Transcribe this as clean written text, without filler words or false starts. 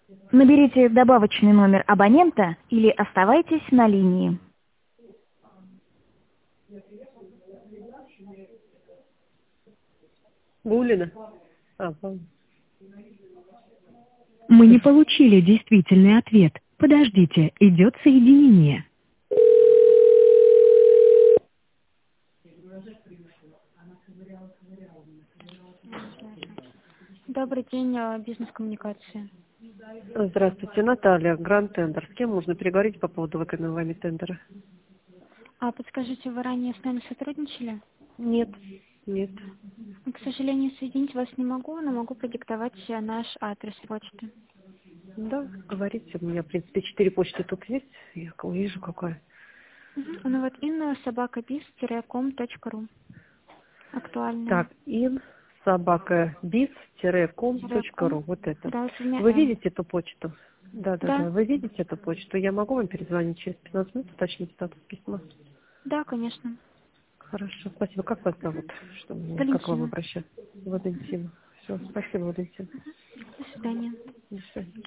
Наберите добавочный номер абонента или оставайтесь на линии. Гулина. А, понял. Мы не получили действительный ответ. Подождите, идет соединение. Добрый день, бизнес-коммуникации. Здравствуйте, Наталья, Гранд Тендер. С кем можно переговорить по поводу выданного вами тендера? А подскажите, вы ранее с нами сотрудничали? Нет, нет. К сожалению, соединить вас не могу, но могу продиктовать наш адрес почты. Да, говорите, у меня, в принципе, 4 почты тут есть, я увижу, какая. Ну вот inno@biz-com.ru. Актуальная. Так, in@biz-com.ru, вот это. Да, с двумя Вы Н. видите эту почту? Да, да, Да, да, вы видите эту почту? Я могу вам перезвонить через 15 минут, уточнить статус письма? да, конечно. Хорошо, спасибо. Как вас зовут? Что мне, как к вам Валентина. обращаться? Валентина. Все, спасибо, Валентина. До свидания. До свидания.